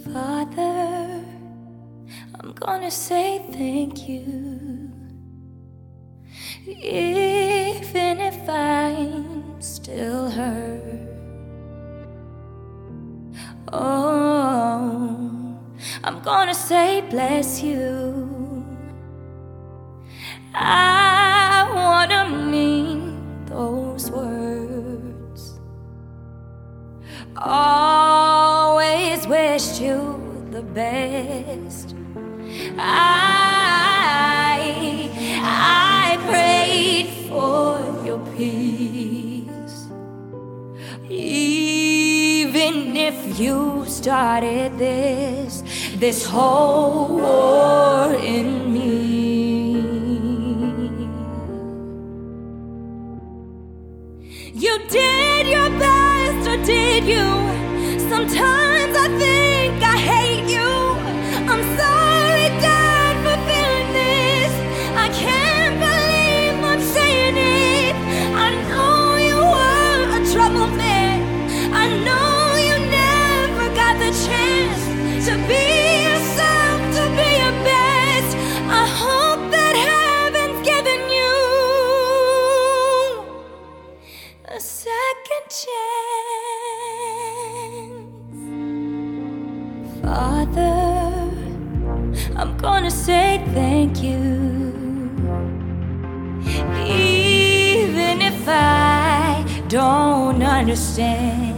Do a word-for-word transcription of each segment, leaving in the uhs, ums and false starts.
Father, I'm gonna say thank you, even if I'm still hurt. Oh, I'm gonna say bless you. I wanna mean those words. Always wished you the best. I, I prayed for your peace, even if you started this, this whole war in me. You did your best, or did you? Sometimes I think I hate you. I'm sorry, Dad, for feeling this. I can't believe I'm saying it. I know you were a trouble man. I know you never got the chance to be yourself, to be your best. I hope that heaven's given you a second chance. Father, I'm gonna say thank you, even if I don't understand.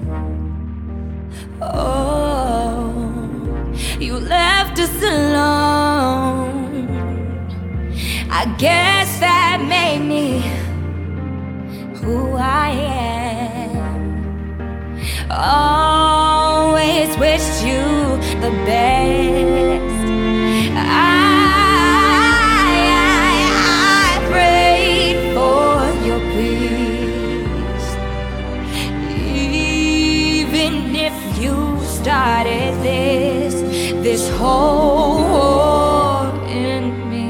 Oh, you left us alone. I guess that made me who I am. Always wished you the best. I, I, I prayed for your peace, even if you started this, this whole war in me.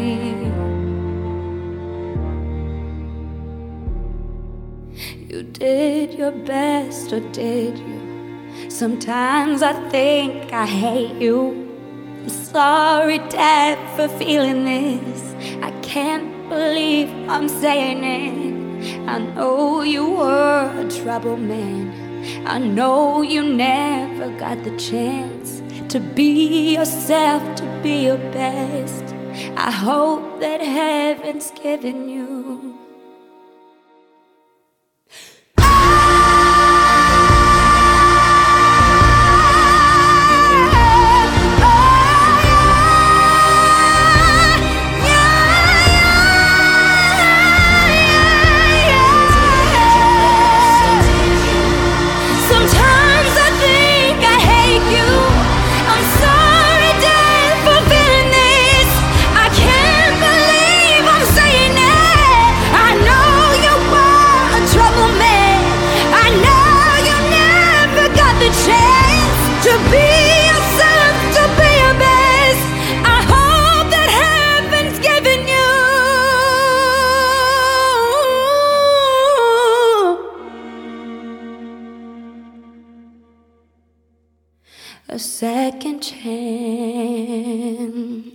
You did your best, or did you? Sometimes I think I hate you. I'm sorry, Dad, for feeling this. I can't believe I'm saying it. I know you were a trouble man. I know you never got the chance to be yourself, to be your best. I hope that heaven's given you to be yourself, to be your best. I hope that heaven's given you a second chance.